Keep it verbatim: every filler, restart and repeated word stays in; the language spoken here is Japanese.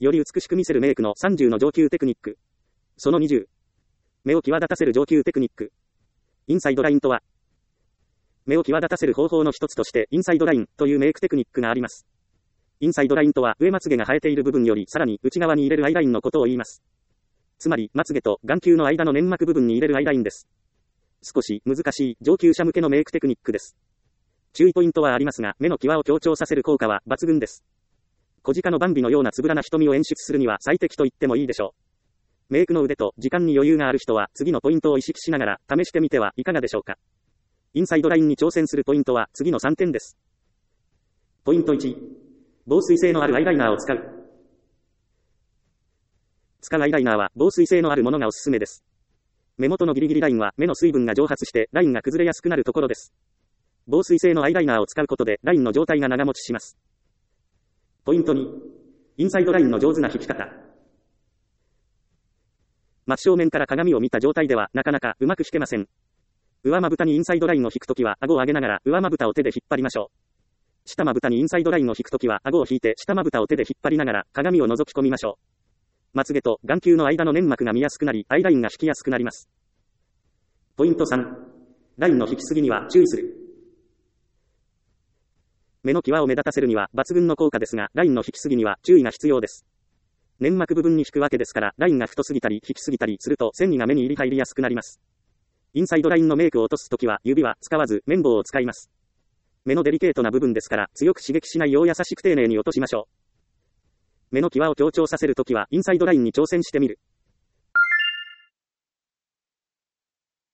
より美しく見せるメイクのさんじゅうの上級テクニック。そのにじゅう。目を際立たせる上級テクニック。インサイドラインとは、目を際立たせる方法の一つとして、インサイドラインというメイクテクニックがあります。インサイドラインとは、上まつげが生えている部分よりさらに内側に入れるアイラインのことを言います。つまり、まつげと眼球の間の粘膜部分に入れるアイラインです。少し難しい上級者向けのメイクテクニックです。注意ポイントはありますが、目の際を強調させる効果は抜群です。小鹿のバンビのようなつぶらな瞳を演出するには最適と言ってもいいでしょう。メイクの腕と時間に余裕がある人は次のポイントを意識しながら試してみてはいかがでしょうか。インサイドラインに挑戦するポイントは次のさんてんです。ポイントいち、防水性のあるアイライナーを使う。使うアイライナーは防水性のあるものがおすすめです。目元のギリギリラインは目の水分が蒸発してラインが崩れやすくなるところです。防水性のアイライナーを使うことでラインの状態が長持ちします。ポイントに、インサイドラインの上手な引き方。真正面から鏡を見た状態ではなかなかうまく引けません。上まぶたにインサイドラインを引くときは顎を上げながら上まぶたを手で引っ張りましょう。下まぶたにインサイドラインを引くときは顎を引いて下まぶたを手で引っ張りながら鏡を覗き込みましょう。まつげと眼球の間の粘膜が見やすくなり、アイラインが引きやすくなります。ポイントさん、ラインの引きすぎには注意する。目の際を目立たせるには抜群の効果ですが、ラインの引きすぎには注意が必要です。粘膜部分に引くわけですから、ラインが太すぎたり引きすぎたりすると線が目に入り入りやすくなります。インサイドラインのメイクを落とすときは指は使わず綿棒を使います。目のデリケートな部分ですから強く刺激しないよう優しく丁寧に落としましょう。目の際を強調させるときはインサイドラインに挑戦してみる。